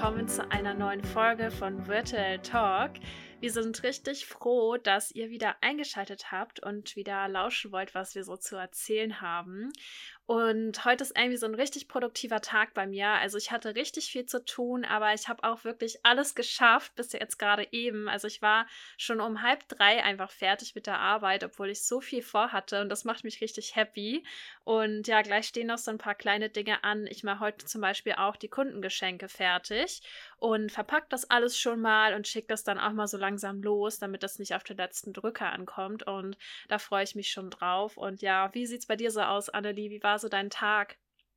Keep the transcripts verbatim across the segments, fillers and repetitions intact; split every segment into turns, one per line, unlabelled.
willkommen zu einer neuen Folge von Virtual Talk. Wir sind richtig froh, dass ihr wieder eingeschaltet habt und wieder lauschen wollt, was wir so zu erzählen haben. Und heute ist irgendwie so ein richtig produktiver Tag bei mir. Also ich hatte richtig viel zu tun, aber ich habe auch wirklich alles geschafft, bis jetzt gerade eben. Also ich war schon um halb drei einfach fertig mit der Arbeit, obwohl ich so viel vorhatte und das macht mich richtig happy. Und ja, gleich stehen noch so ein paar kleine Dinge an. Ich mache heute zum Beispiel auch die Kundengeschenke fertig und verpacke das alles schon mal und schicke das dann auch mal so langsam los, damit das nicht auf den letzten Drücker ankommt. Und da freue ich mich schon drauf. Und ja, wie sieht's bei dir so aus, Annelie? Wie war so dein Tag?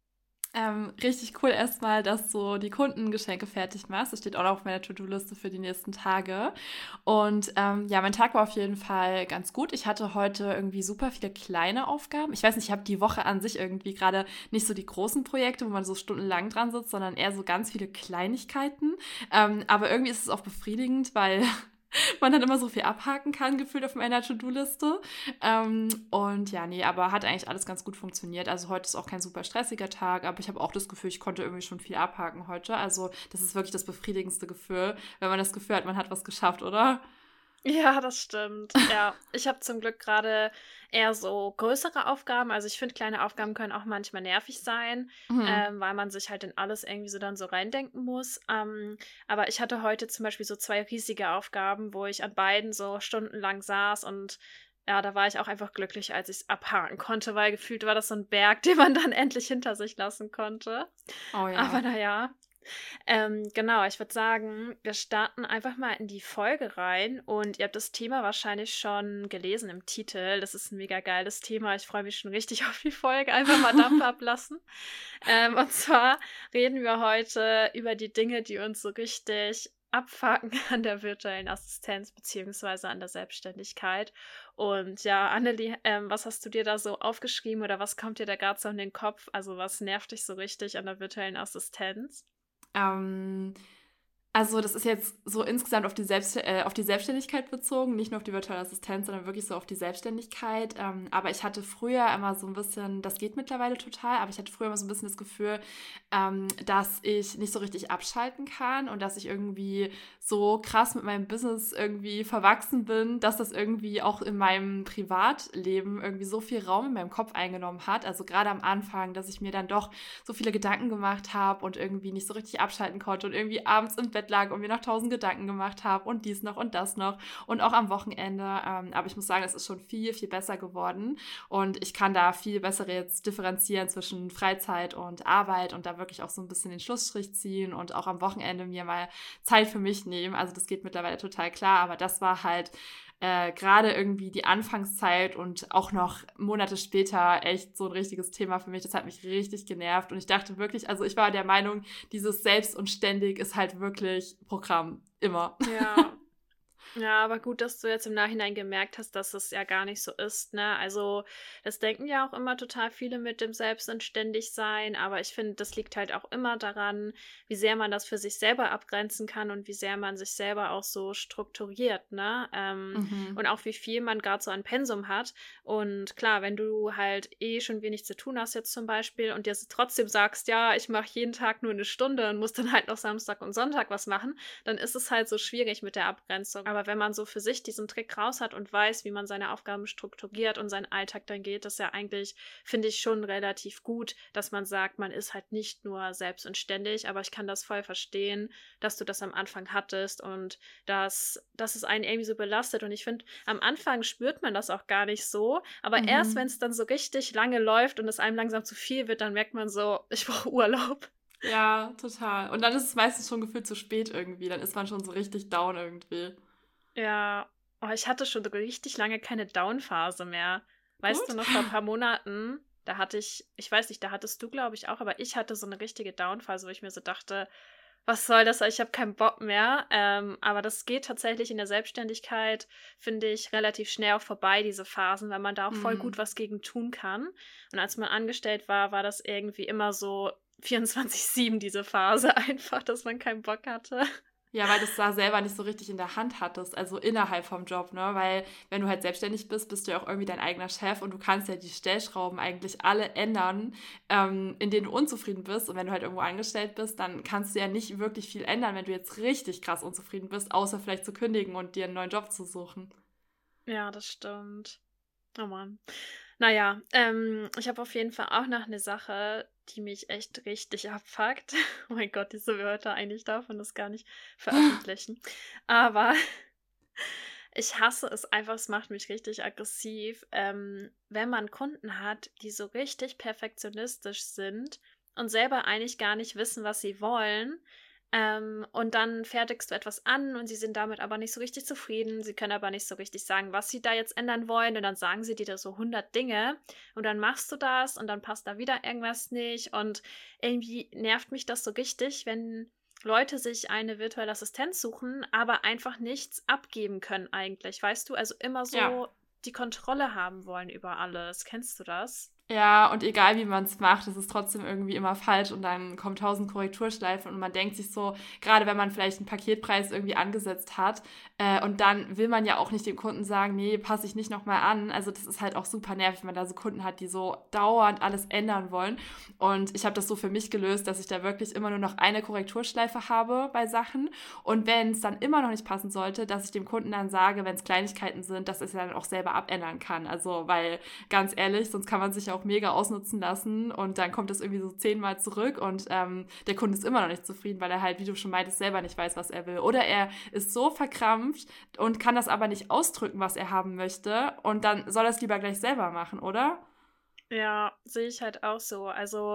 Ähm, richtig cool erstmal, dass du die Kundengeschenke fertig machst. Das steht auch noch auf meiner To-Do-Liste für die nächsten Tage. Und ähm, ja, mein Tag war auf jeden Fall ganz gut. Ich hatte heute irgendwie super viele kleine Aufgaben. Ich weiß nicht, ich habe die Woche an sich irgendwie gerade nicht so die großen Projekte, wo man so stundenlang dran sitzt, sondern eher so ganz viele Kleinigkeiten. Ähm, aber irgendwie ist es auch befriedigend, weil man dann immer so viel abhaken kann, gefühlt auf meiner To-Do-Liste. Ähm, und ja, nee, aber hat eigentlich alles ganz gut funktioniert. Also heute ist auch kein super stressiger Tag, aber ich habe auch das Gefühl, ich konnte irgendwie schon viel abhaken heute. Also das ist wirklich das befriedigendste Gefühl, wenn man das Gefühl hat, man hat was geschafft, oder?
Ja, das stimmt. Ja, ich habe zum Glück gerade eher so größere Aufgaben. Also ich finde, kleine Aufgaben können auch manchmal nervig sein,
Mhm.
ähm, weil man sich halt in alles irgendwie so dann so reindenken muss. Ähm, aber ich hatte heute zum Beispiel so zwei riesige Aufgaben, wo ich an beiden so stundenlang saß und ja, da war ich auch einfach glücklich, als ich es abhaken konnte, weil gefühlt war das so ein Berg, den man dann endlich hinter sich lassen konnte.
Oh
Aber
ja.
naja. Ähm, genau, ich würde sagen, wir starten einfach mal in die Folge rein und ihr habt das Thema wahrscheinlich schon gelesen im Titel. Das ist ein mega geiles Thema. Ich freue mich schon richtig auf die Folge. Einfach mal Dampf ablassen. Ähm, und zwar reden wir heute über die Dinge, die uns so richtig abfacken an der virtuellen Assistenz beziehungsweise an der Selbstständigkeit. Und ja, Annelie, ähm, was hast du dir da so aufgeschrieben oder was kommt dir da gerade so in den Kopf? Also was nervt dich so richtig an der virtuellen Assistenz?
Ähm, Also das ist jetzt so insgesamt auf die, Selbst äh, auf die Selbstständigkeit bezogen, nicht nur auf die virtuelle Assistenz, sondern wirklich so auf die Selbstständigkeit. Ähm, aber ich hatte früher immer so ein bisschen, das geht mittlerweile total, aber ich hatte früher immer so ein bisschen das Gefühl, ähm, dass ich nicht so richtig abschalten kann und dass ich irgendwie so krass mit meinem Business irgendwie verwachsen bin, dass das irgendwie auch in meinem Privatleben irgendwie so viel Raum in meinem Kopf eingenommen hat. Also gerade am Anfang, dass ich mir dann doch so viele Gedanken gemacht habe und irgendwie nicht so richtig abschalten konnte und irgendwie abends im Bett lag und mir noch tausend Gedanken gemacht habe und dies noch und das noch und auch am Wochenende. Ähm, aber ich muss sagen, es ist schon viel, viel besser geworden und ich kann da viel besser jetzt differenzieren zwischen Freizeit und Arbeit und da wirklich auch so ein bisschen den Schlussstrich ziehen und auch am Wochenende mir mal Zeit für mich nehmen. Also das geht mittlerweile total klar, aber das war halt äh, gerade irgendwie die Anfangszeit und auch noch Monate später echt so ein richtiges Thema für mich. Das hat mich richtig genervt und ich dachte wirklich, also ich war der Meinung, dieses Selbst und ständig ist halt wirklich Programm. Immer.
Ja. Ja, aber gut, dass du jetzt im Nachhinein gemerkt hast, dass es ja gar nicht so ist, ne? Also, das denken ja auch immer total viele mit dem Selbst und ständig sein, aber ich finde, das liegt halt auch immer daran, wie sehr man das für sich selber abgrenzen kann und wie sehr man sich selber auch so strukturiert, ne? Ähm,
Mhm.
und auch wie viel man gerade so an Pensum hat. Und klar, wenn du halt eh schon wenig zu tun hast jetzt zum Beispiel und dir trotzdem sagst, ja, ich mache jeden Tag nur eine Stunde und muss dann halt noch Samstag und Sonntag was machen, dann ist es halt so schwierig mit der Abgrenzung. Aber wenn man so für sich diesen Trick raus hat und weiß, wie man seine Aufgaben strukturiert und seinen Alltag dann geht, das ja eigentlich, finde ich, schon relativ gut, dass man sagt, man ist halt nicht nur selbst und ständig, aber ich kann das voll verstehen, dass du das am Anfang hattest und dass, dass es einen irgendwie so belastet. Und ich finde, am Anfang spürt man das auch gar nicht so, aber erst wenn
Mhm.
es dann so richtig lange läuft und es einem langsam zu viel wird, dann merkt man so, ich brauche Urlaub.
Ja, total. Und dann ist es meistens schon gefühlt zu spät irgendwie. Dann ist man schon so richtig down irgendwie.
Ja, oh, ich hatte schon richtig lange keine Down-Phase mehr. Weißt du
Gut.
noch, vor ein paar Monaten, da hatte ich, ich weiß nicht, da hattest du, glaube ich, auch, aber ich hatte so eine richtige Down-Phase, wo ich mir so dachte, was soll das? Ich habe keinen Bock mehr. Ähm, aber das geht tatsächlich in der Selbstständigkeit, finde ich, relativ schnell auch vorbei, diese Phasen, weil man da auch voll gut
Mhm.
was gegen tun kann. Und als man angestellt war, war das irgendwie immer so vierundzwanzig sieben diese Phase einfach, dass man keinen Bock hatte.
Ja, weil du es da selber nicht so richtig in der Hand hattest, also innerhalb vom Job, ne? Weil wenn du halt selbstständig bist, bist du ja auch irgendwie dein eigener Chef und du kannst ja die Stellschrauben eigentlich alle ändern, ähm, in denen du unzufrieden bist. Und wenn du halt irgendwo angestellt bist, dann kannst du ja nicht wirklich viel ändern, wenn du jetzt richtig krass unzufrieden bist, außer vielleicht zu kündigen und dir einen neuen Job zu suchen.
Ja, das stimmt. Oh Mann. Naja, ähm, ich habe auf jeden Fall auch noch eine Sache, die mich echt richtig abfuckt. Oh mein Gott, diese Wörter, eigentlich darf man das gar nicht veröffentlichen. Aber ich hasse es einfach, es macht mich richtig aggressiv, ähm, wenn man Kunden hat, die so richtig perfektionistisch sind und selber eigentlich gar nicht wissen, was sie wollen. Ähm, und dann fertigst du etwas an und sie sind damit aber nicht so richtig zufrieden. Sie können aber nicht so richtig sagen, was sie da jetzt ändern wollen. Und dann sagen sie dir da so hundert Dinge und dann machst du das und dann passt da wieder irgendwas nicht. Und irgendwie nervt mich das so richtig, wenn Leute sich eine virtuelle Assistenz suchen, aber einfach nichts abgeben können eigentlich, weißt du? Also immer
Ja.
so die Kontrolle haben wollen über alles. Kennst du das?
Ja, und egal wie man es macht, es ist trotzdem irgendwie immer falsch und dann kommen tausend Korrekturschleifen und man denkt sich so, gerade wenn man vielleicht einen Paketpreis irgendwie angesetzt hat äh, und dann will man ja auch nicht dem Kunden sagen, nee, passe ich nicht nochmal an. Also das ist halt auch super nervig, wenn man da so Kunden hat, die so dauernd alles ändern wollen. Und ich habe das so für mich gelöst, dass ich da wirklich immer nur noch eine Korrekturschleife habe bei Sachen und wenn es dann immer noch nicht passen sollte, dass ich dem Kunden dann sage, wenn es Kleinigkeiten sind, dass es dann auch selber abändern kann. Also weil ganz ehrlich, sonst kann man sich auch mega ausnutzen lassen und dann kommt das irgendwie so zehnmal zurück und ähm, der Kunde ist immer noch nicht zufrieden, weil er halt, wie du schon meintest, selber nicht weiß, was er will. Oder er ist so verkrampft und kann das aber nicht ausdrücken, was er haben möchte und dann soll er es lieber gleich selber machen, oder?
Ja, sehe ich halt auch so. Also,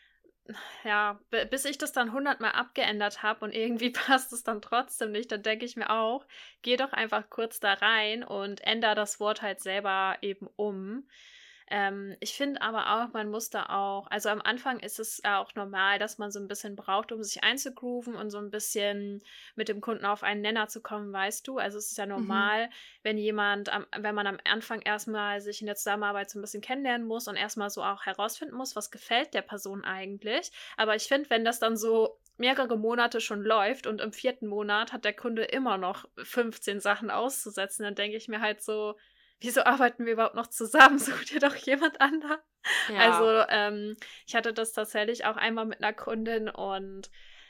ja, b- bis ich das dann hundertmal abgeändert habe und irgendwie passt es dann trotzdem nicht, dann denke ich mir auch, geh doch einfach kurz da rein und änder das Wort halt selber eben um. Ähm, ich finde aber auch, man muss da auch, also am Anfang ist es ja auch normal, dass man so ein bisschen braucht, um sich einzugrooven und so ein bisschen mit dem Kunden auf einen Nenner zu kommen, weißt du? Also es ist ja
Mhm.
normal, wenn jemand, am, wenn man am Anfang erstmal sich in der Zusammenarbeit so ein bisschen kennenlernen muss und erstmal so auch herausfinden muss, was gefällt der Person eigentlich. Aber ich finde, wenn das dann so mehrere Monate schon läuft und im vierten Monat hat der Kunde immer noch fünfzehn Sachen auszusetzen, dann denke ich mir halt so, wieso arbeiten wir überhaupt noch zusammen? Such dir doch jemand anderen. Also,
Ja.
ähm, ich hatte das tatsächlich auch einmal mit einer Kundin und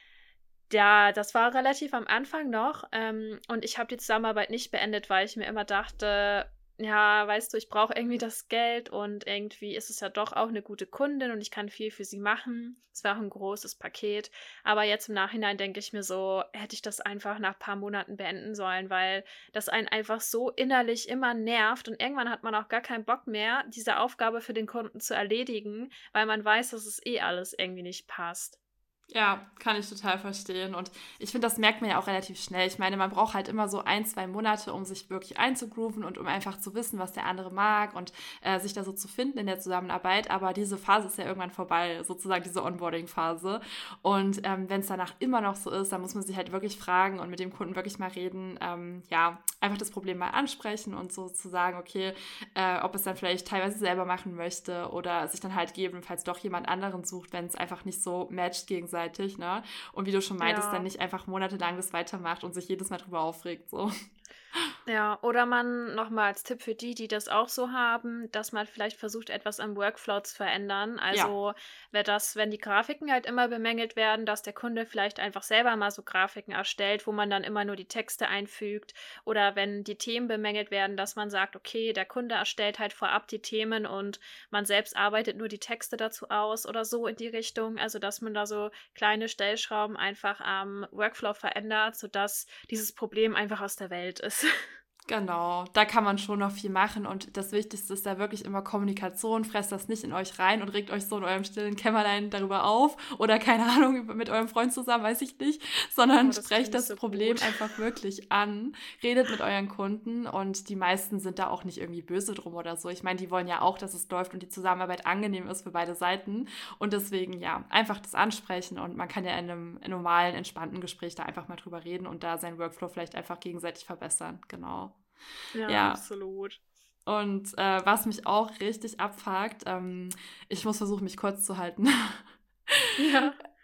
ja, das war relativ am Anfang noch. Ähm, und ich habe die Zusammenarbeit nicht beendet, weil ich mir immer dachte, ja, weißt du, ich brauche irgendwie das Geld und irgendwie ist es ja doch auch eine gute Kundin und ich kann viel für sie machen. Es war auch ein großes Paket. Aber jetzt im Nachhinein denke ich mir so, hätte ich das einfach nach ein paar Monaten beenden sollen, weil das einen einfach so innerlich immer nervt und irgendwann hat man auch gar keinen Bock mehr, diese Aufgabe für den Kunden zu erledigen, weil man weiß, dass es eh alles irgendwie nicht passt.
Ja, kann ich total verstehen. Und ich finde, das merkt man ja auch relativ schnell. Ich meine, man braucht halt immer so ein, zwei Monate, um sich wirklich einzugrooven und um einfach zu wissen, was der andere mag und äh, sich da so zu finden in der Zusammenarbeit. Aber diese Phase ist ja irgendwann vorbei, sozusagen diese Onboarding-Phase. Und ähm, wenn es danach immer noch so ist, dann muss man sich halt wirklich fragen und mit dem Kunden wirklich mal reden. Ähm, ja, einfach das Problem mal ansprechen und so zu sagen, okay, äh, ob es dann vielleicht teilweise selber machen möchte oder sich dann halt gegebenenfalls doch jemand anderen sucht, wenn es einfach nicht so matcht gegenseitig. Ne? Und wie du schon meintest, dann
Ja.
nicht einfach monatelang das weitermacht und sich jedes Mal drüber aufregt. So.
Ja, oder man nochmal als Tipp für die, die das auch so haben, dass man vielleicht versucht, etwas am Workflow zu verändern.
Ja,
Also, wäre das, wenn die Grafiken halt immer bemängelt werden, dass der Kunde vielleicht einfach selber mal so Grafiken erstellt, wo man dann immer nur die Texte einfügt. Oder wenn die Themen bemängelt werden, dass man sagt, okay, der Kunde erstellt halt vorab die Themen und man selbst arbeitet nur die Texte dazu aus oder so in die Richtung. Also, dass man da so kleine Stellschrauben einfach am Workflow verändert, sodass dieses Problem einfach aus der Welt ist.
genau, da kann man schon noch viel machen und das Wichtigste ist da wirklich immer Kommunikation. Fresst das nicht in euch rein und regt euch so in eurem stillen Kämmerlein darüber auf oder keine Ahnung, mit eurem Freund zusammen, weiß ich nicht, sondern
Oh, das
sprecht
klingt
das
so
Problem
gut.
einfach wirklich an, redet mit euren Kunden und die meisten sind da auch nicht irgendwie böse drum oder so. Ich meine, die wollen ja auch, dass es läuft und die Zusammenarbeit angenehm ist für beide Seiten und deswegen ja, einfach das ansprechen und man kann ja in einem normalen, entspannten Gespräch da einfach mal drüber reden und da seinen Workflow vielleicht einfach gegenseitig verbessern. Genau.
Ja,
Ja,
absolut.
und äh, was mich auch richtig abfuckt, ähm, ich muss versuchen, mich kurz zu halten.
Ja.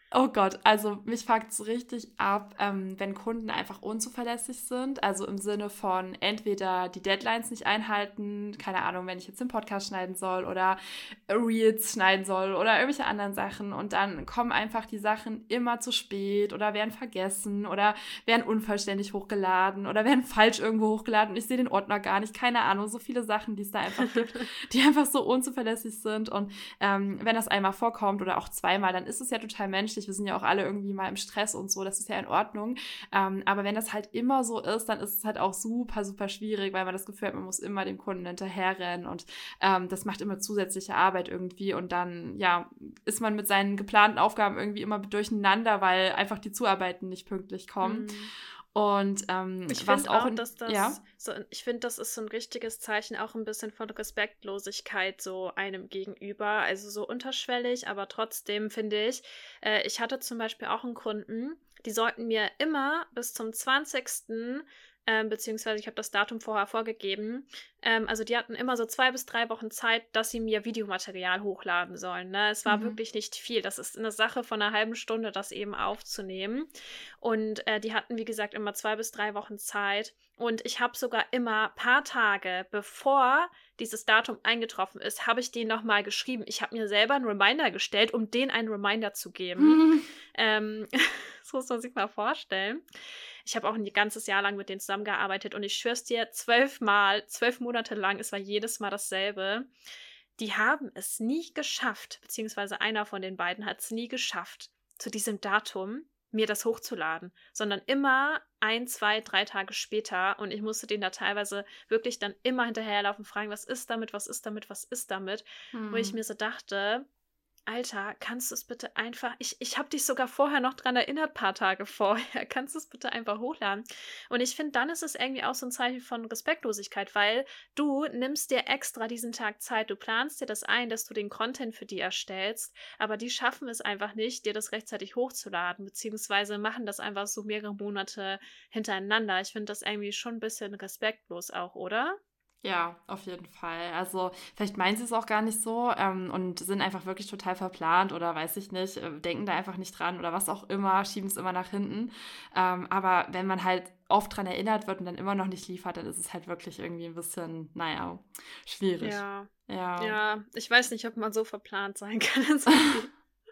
Oh Gott, also mich fuckt es richtig ab, ähm, wenn Kunden einfach unzuverlässig sind. Also im Sinne von entweder die Deadlines nicht einhalten, keine Ahnung, wenn ich jetzt den Podcast schneiden soll oder Reels schneiden soll oder irgendwelche anderen Sachen und dann kommen einfach die Sachen immer zu spät oder werden vergessen oder werden unvollständig hochgeladen oder werden falsch irgendwo hochgeladen und ich sehe den Ordner gar nicht, keine Ahnung, so viele Sachen, die es da einfach gibt, die einfach so unzuverlässig sind und ähm, wenn das einmal vorkommt oder auch zweimal, dann ist es ja total menschlich. Wir sind ja auch alle irgendwie mal im Stress und so, das ist ja in Ordnung. Ähm, aber wenn das halt immer so ist, dann ist es halt auch super, super schwierig, weil man das Gefühl hat, man muss immer dem Kunden hinterherrennen und ähm, das macht immer zusätzliche Arbeit irgendwie und dann, ja, ist man mit seinen geplanten Aufgaben irgendwie immer durcheinander, weil einfach die Zuarbeiten nicht pünktlich kommen.
Mm.
Und ähm,
Ich
was
finde
auch,
auch,
in,
dass das
ja,
so, ich finde, das ist so ein richtiges Zeichen auch ein bisschen von Respektlosigkeit so einem gegenüber. Also so unterschwellig, aber trotzdem finde ich, äh, ich hatte zum Beispiel auch einen Kunden, die sollten mir immer bis zum zwanzigsten Ähm, beziehungsweise ich habe das Datum vorher vorgegeben. Ähm, also die hatten immer so zwei bis drei Wochen Zeit, dass sie mir Videomaterial hochladen sollen. Ne? Es war
mhm.
wirklich nicht viel. Das ist eine Sache von einer halben Stunde, das eben aufzunehmen. Und äh, die hatten, wie gesagt, immer zwei bis drei Wochen Zeit. Und ich habe sogar immer ein paar Tage, bevor dieses Datum eingetroffen ist, habe ich denen nochmal geschrieben. Ich habe mir selber einen Reminder gestellt, um denen einen Reminder zu geben. Ähm, das muss man sich mal vorstellen. Ich habe auch ein ganzes Jahr lang mit denen zusammengearbeitet und ich schwör's dir, zwölfmal, zwölf Monate lang, es war jedes Mal dasselbe. Die haben es nie geschafft, beziehungsweise einer von den beiden hat es nie geschafft, zu diesem Datum mir das hochzuladen, sondern immer ein, zwei, drei Tage später und ich musste denen da teilweise wirklich dann immer hinterherlaufen, fragen, was ist damit, was ist damit, was ist damit, wo ich
Hm.
mir so dachte, Alter, kannst du es bitte einfach, ich, ich habe dich sogar vorher noch dran erinnert, paar Tage vorher, kannst du es bitte einfach hochladen? Und ich finde, dann ist es irgendwie auch so ein Zeichen von Respektlosigkeit, weil du nimmst dir extra diesen Tag Zeit, du planst dir das ein, dass du den Content für die erstellst, aber die schaffen es einfach nicht, dir das rechtzeitig hochzuladen, beziehungsweise machen das einfach so mehrere Monate hintereinander. Ich finde das irgendwie schon ein bisschen respektlos auch, oder?
Ja, auf jeden Fall. Also vielleicht meinen sie es auch gar nicht so ähm, und sind einfach wirklich total verplant oder weiß ich nicht, äh, denken da einfach nicht dran oder was auch immer, schieben es immer nach hinten. Ähm, aber wenn man halt oft dran erinnert wird und dann immer noch nicht liefert, dann ist es halt wirklich irgendwie ein bisschen, naja, schwierig.
Ja,
Ja.
ja, ich weiß nicht, ob man so verplant sein kann in so einem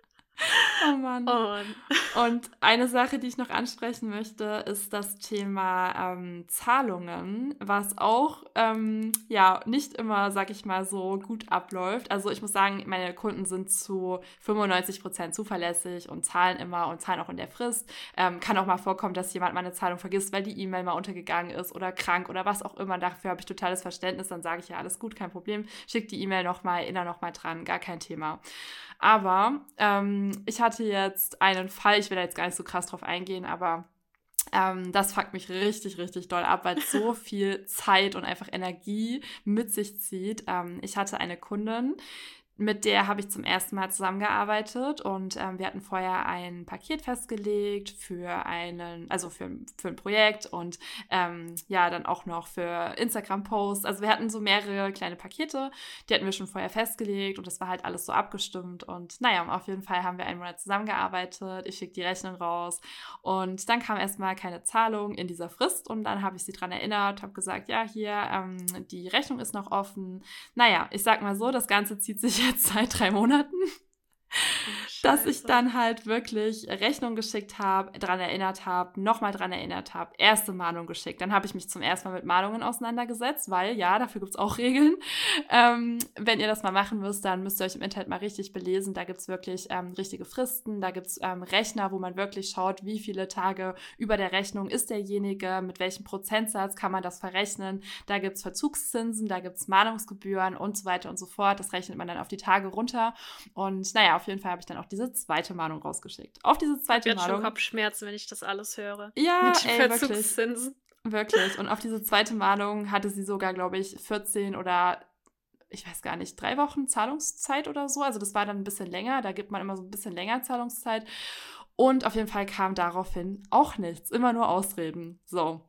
Oh Mann.
Und
Und eine Sache, die ich noch ansprechen möchte, ist das Thema ähm, Zahlungen, was auch ähm, ja nicht immer, sag ich mal, so gut abläuft. Also ich muss sagen, meine Kunden sind zu fünfundneunzig Prozent zuverlässig und zahlen immer und zahlen auch in der Frist. Ähm, kann auch mal vorkommen, dass jemand mal eine Zahlung vergisst, weil die E-Mail mal untergegangen ist oder krank oder was auch immer. Dafür habe ich totales Verständnis. Dann sage ich ja, alles gut, kein Problem. Schick die E-Mail nochmal, erinnere nochmal dran, gar kein Thema. Aber ähm, ich hatte jetzt einen Fall, ich will da jetzt gar nicht so krass drauf eingehen, aber ähm, das fuckt mich richtig, richtig doll ab, weil es so viel Zeit und einfach Energie mit sich zieht. Ähm, ich hatte eine Kundin, mit der habe ich zum ersten Mal zusammengearbeitet und ähm, wir hatten vorher ein Paket festgelegt für einen, also für, für ein Projekt und ähm, ja, dann auch noch für Instagram-Posts. Also wir hatten so mehrere kleine Pakete, die hatten wir schon vorher festgelegt und das war halt alles so abgestimmt und naja, auf jeden Fall haben wir einen Monat zusammengearbeitet. Ich schicke die Rechnung raus und dann kam erstmal keine Zahlung in dieser Frist und dann habe ich sie daran erinnert, habe gesagt, ja, hier, ähm, die Rechnung ist noch offen. Naja, ich sag mal so, das Ganze zieht sich jetzt seit drei Monaten, dass ich dann halt wirklich Rechnung geschickt habe, daran erinnert habe, nochmal daran erinnert habe, erste Mahnung geschickt. Dann habe ich mich zum ersten Mal mit Mahnungen auseinandergesetzt, weil ja, dafür gibt es auch Regeln. Ähm, wenn ihr das mal machen müsst, dann müsst ihr euch im Internet mal richtig belesen. Da gibt es wirklich ähm, richtige Fristen, da gibt es ähm, Rechner, wo man wirklich schaut, wie viele Tage über der Rechnung ist derjenige, mit welchem Prozentsatz kann man das verrechnen. Da gibt es Verzugszinsen, da gibt es Mahnungsgebühren und so weiter und so fort. Das rechnet man dann auf die Tage runter. Und naja, auf jeden Fall habe ich dann auch diese zweite Mahnung rausgeschickt. Auf diese zweite
ich habe jetzt
Mahnung.
schon Kopfschmerzen, wenn ich das alles höre.
Ja,
mit den
ey,
Verzugszinsen.
Wirklich. Wirklich. Und auf diese zweite Mahnung hatte sie sogar, glaube ich, vierzehn oder ich weiß gar nicht, drei Wochen Zahlungszeit oder so. Also das war dann ein bisschen länger. Da gibt man immer so ein bisschen länger Zahlungszeit. Und auf jeden Fall kam daraufhin auch nichts. Immer nur Ausreden. So.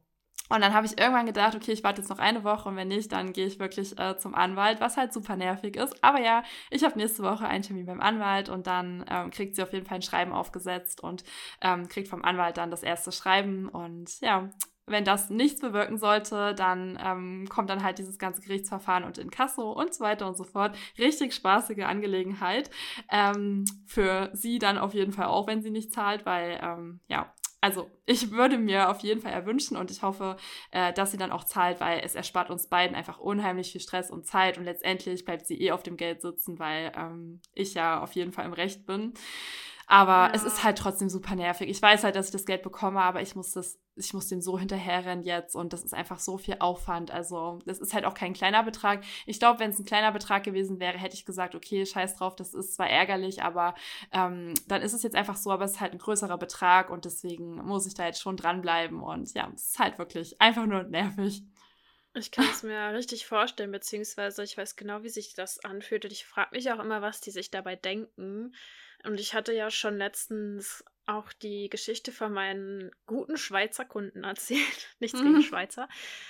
Und dann habe ich irgendwann gedacht, okay, ich warte jetzt noch eine Woche und wenn nicht, dann gehe ich wirklich äh, zum Anwalt, was halt super nervig ist. Aber ja, ich habe nächste Woche einen Termin beim Anwalt und dann ähm, kriegt sie auf jeden Fall ein Schreiben aufgesetzt und ähm, kriegt vom Anwalt dann das erste Schreiben. Und ja, wenn das nichts bewirken sollte, dann ähm, kommt dann halt dieses ganze Gerichtsverfahren und Inkasso und so weiter und so fort. Richtig spaßige Angelegenheit. Ähm, für sie dann auf jeden Fall auch, wenn sie nicht zahlt, weil ähm, ja, also ich würde mir auf jeden Fall erwünschen und ich hoffe, äh, dass sie dann auch zahlt, weil es erspart uns beiden einfach unheimlich viel Stress und Zeit und letztendlich bleibt sie eh auf dem Geld sitzen, weil ähm, ich ja auf jeden Fall im Recht bin. Aber ja. Es ist halt trotzdem super nervig. Ich weiß halt, dass ich das Geld bekomme, aber ich muss das, ich muss dem so hinterherrennen jetzt und das ist einfach so viel Aufwand. Also das ist halt auch kein kleiner Betrag. Ich glaube, wenn es ein kleiner Betrag gewesen wäre, hätte ich gesagt, okay, scheiß drauf, das ist zwar ärgerlich, aber ähm, dann ist es jetzt einfach so, aber es ist halt ein größerer Betrag und deswegen muss ich da jetzt schon dranbleiben und ja, es ist halt wirklich einfach nur nervig.
Ich kann es mir richtig vorstellen, beziehungsweise ich weiß genau, wie sich das anfühlt und ich frage mich auch immer, was die sich dabei denken. Und ich hatte ja schon letztens auch die Geschichte von meinen guten Schweizer Kunden erzählt. Nichts gegen Schweizer.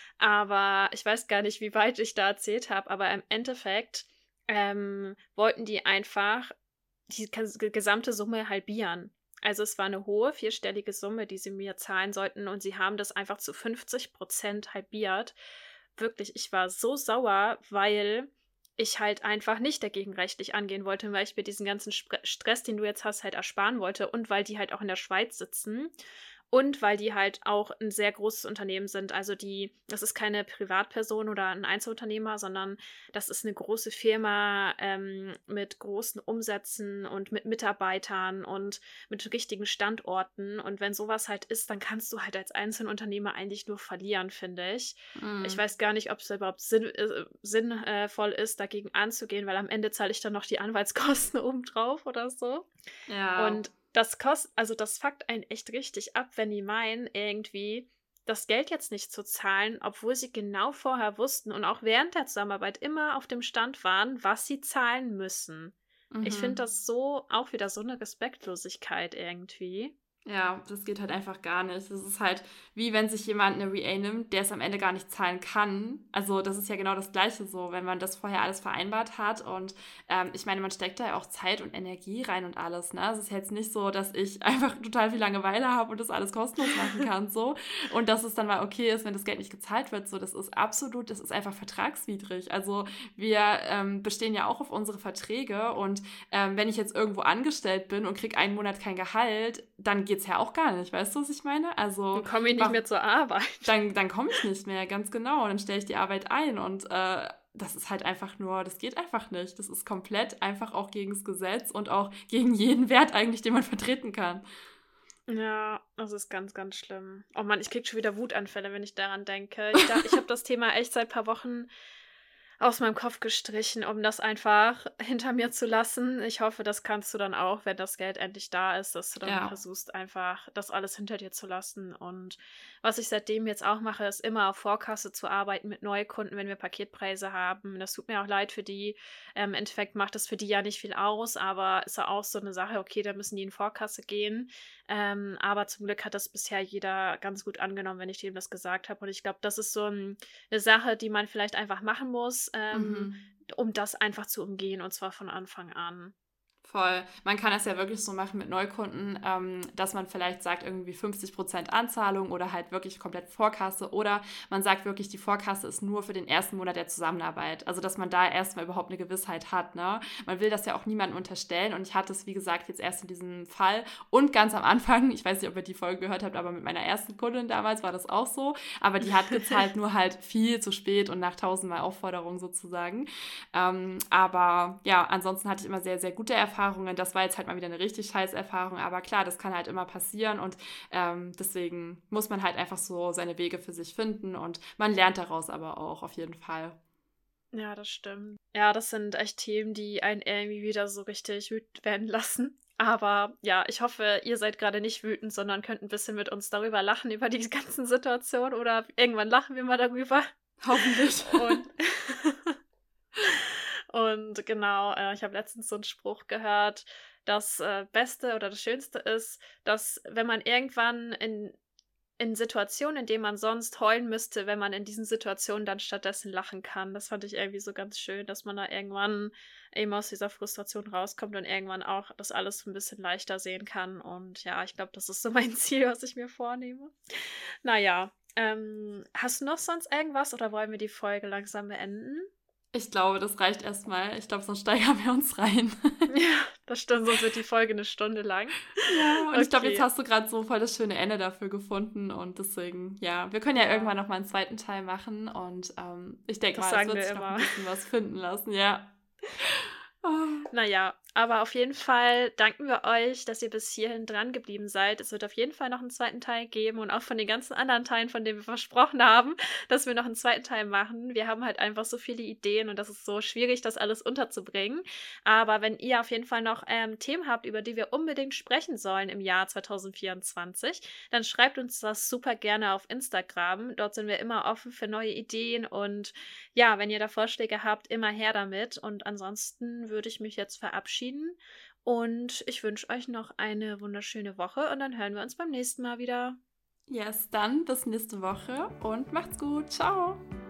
Aber ich weiß gar nicht, wie weit ich da erzählt habe. Aber im Endeffekt ähm, wollten die einfach die kas- gesamte Summe halbieren. Also es war eine hohe vierstellige Summe, die sie mir zahlen sollten und sie haben das einfach zu fünfzig Prozent halbiert. Wirklich, ich war so sauer, weil ich halt einfach nicht dagegen rechtlich angehen wollte, weil ich mir diesen ganzen Spre- Stress, den du jetzt hast, halt ersparen wollte und weil die halt auch in der Schweiz sitzen und weil die halt auch ein sehr großes Unternehmen sind. Also die, das ist keine Privatperson oder ein Einzelunternehmer, sondern das ist eine große Firma ähm, mit großen Umsätzen und mit Mitarbeitern und mit richtigen Standorten. Und wenn sowas halt ist, dann kannst du halt als Einzelunternehmer eigentlich nur verlieren, finde ich.
Mm.
Ich weiß gar nicht, ob es überhaupt sinn, äh, sinnvoll ist, dagegen anzugehen, weil am Ende zahle ich dann noch die Anwaltskosten obendrauf oder so.
Ja.
Und das kostet, also das fuckt einen echt richtig ab, wenn die meinen, irgendwie das Geld jetzt nicht zu zahlen, obwohl sie genau vorher wussten und auch während der Zusammenarbeit immer auf dem Stand waren, was sie zahlen müssen. Ich
Mhm.
finde das so auch wieder so eine Respektlosigkeit irgendwie.
Ja, das geht halt einfach gar nicht. Das ist halt wie wenn sich jemand eine V A nimmt, der es am Ende gar nicht zahlen kann. Also das ist ja genau das Gleiche so, wenn man das vorher alles vereinbart hat. Und ähm, ich meine, man steckt da ja auch Zeit und Energie rein und alles. Ne? Es ist jetzt nicht so, dass ich einfach total viel Langeweile habe und das alles kostenlos machen kann. So. Und dass es dann mal okay ist, wenn das Geld nicht gezahlt wird. So, das ist absolut, das ist einfach vertragswidrig. Also wir ähm, bestehen ja auch auf unsere Verträge. Und ähm, wenn ich jetzt irgendwo angestellt bin und kriege einen Monat kein Gehalt, dann geht's ja auch gar nicht, weißt du, was ich meine? Also
Dann komme ich nicht
mach,
mehr zur Arbeit.
dann, dann komme ich nicht mehr, ganz genau. Und dann stelle ich die Arbeit ein und äh, das ist halt einfach nur, das geht einfach nicht. Das ist komplett einfach auch gegen das Gesetz und auch gegen jeden Wert eigentlich, den man vertreten kann.
Ja, das ist ganz, ganz schlimm. Oh Mann, ich krieg schon wieder Wutanfälle, wenn ich daran denke. Ich, da, ich habe das Thema echt seit ein paar Wochen aus meinem Kopf gestrichen, um das einfach hinter mir zu lassen. Ich hoffe, das kannst du dann auch, wenn das Geld endlich da ist, dass du dann
Ja.
versuchst, einfach das alles hinter dir zu lassen. Und was ich seitdem jetzt auch mache, ist immer auf Vorkasse zu arbeiten mit Neukunden, wenn wir Paketpreise haben. Das tut mir auch leid für die. Ähm, Im Endeffekt macht das für die ja nicht viel aus, aber ist ja auch so eine Sache, okay, da müssen die in Vorkasse gehen. Ähm, aber zum Glück hat das bisher jeder ganz gut angenommen, wenn ich dem das gesagt habe. Und ich glaube, das ist so ein, eine Sache, die man vielleicht einfach machen muss, ähm,
Mhm.
um das einfach zu umgehen und zwar von Anfang an.
Voll. Man kann es ja wirklich so machen mit Neukunden, ähm, dass man vielleicht sagt, irgendwie fünfzig Prozent Anzahlung oder halt wirklich komplett Vorkasse oder man sagt wirklich, die Vorkasse ist nur für den ersten Monat der Zusammenarbeit. Also, dass man da erstmal überhaupt eine Gewissheit hat. Ne? Man will das ja auch niemandem unterstellen und ich hatte es, wie gesagt, jetzt erst in diesem Fall und ganz am Anfang, ich weiß nicht, ob ihr die Folge gehört habt, aber mit meiner ersten Kundin damals war das auch so, aber die hat gezahlt nur halt viel zu spät und nach tausendmal Aufforderung sozusagen. Ähm, aber ja, ansonsten hatte ich immer sehr, sehr gute Erfahrungen. Das war jetzt halt mal wieder eine richtig scheiß Erfahrung, aber klar, das kann halt immer passieren und ähm, deswegen muss man halt einfach so seine Wege für sich finden und man lernt daraus aber auch auf jeden Fall.
Ja, das stimmt. Ja, das sind echt Themen, die einen irgendwie wieder so richtig wütend werden lassen. Aber ja, ich hoffe, ihr seid gerade nicht wütend, sondern könnt ein bisschen mit uns darüber lachen, über die ganzen Situationen oder irgendwann lachen wir mal darüber.
Hoffentlich.
Und Und genau, äh, ich habe letztens so einen Spruch gehört, das äh, Beste oder das Schönste ist, dass wenn man irgendwann in in Situationen, in denen man sonst heulen müsste, wenn man in diesen Situationen dann stattdessen lachen kann. Das fand ich irgendwie so ganz schön, dass man da irgendwann eben aus dieser Frustration rauskommt und irgendwann auch das alles ein bisschen leichter sehen kann. Und ja, ich glaube, das ist so mein Ziel, was ich mir vornehme. Naja, ähm, hast du noch sonst irgendwas oder wollen wir die Folge langsam beenden?
Ich glaube, das reicht erstmal. Ich glaube, sonst steigern wir uns rein.
Ja, das stimmt, sonst wird die Folge eine Stunde lang.
Ja, und okay. Ich glaube, jetzt
Okay.
hast du gerade so voll das schöne Ende dafür gefunden und deswegen, ja, wir können ja,
Ja.
irgendwann noch mal einen zweiten Teil machen und ähm, ich denke
Das
mal, es
sagen
wird
wir
sich noch
immer.
ein bisschen was finden lassen, ja. Oh.
Naja, aber auf jeden Fall danken wir euch, dass ihr bis hierhin dran geblieben seid. Es wird auf jeden Fall noch einen zweiten Teil geben und auch von den ganzen anderen Teilen, von denen wir versprochen haben, dass wir noch einen zweiten Teil machen. Wir haben halt einfach so viele Ideen und das ist so schwierig, das alles unterzubringen. Aber wenn ihr auf jeden Fall noch ähm, Themen habt, über die wir unbedingt sprechen sollen im Jahr zwanzig vierundzwanzig, dann schreibt uns das super gerne auf Instagram. Dort sind wir immer offen für neue Ideen und ja, wenn ihr da Vorschläge habt, immer her damit. Und ansonsten würde ich mich jetzt verabschieden und ich wünsche euch noch eine wunderschöne Woche und dann hören wir uns beim nächsten Mal wieder.
Yes, dann bis nächste Woche und macht's gut. Ciao.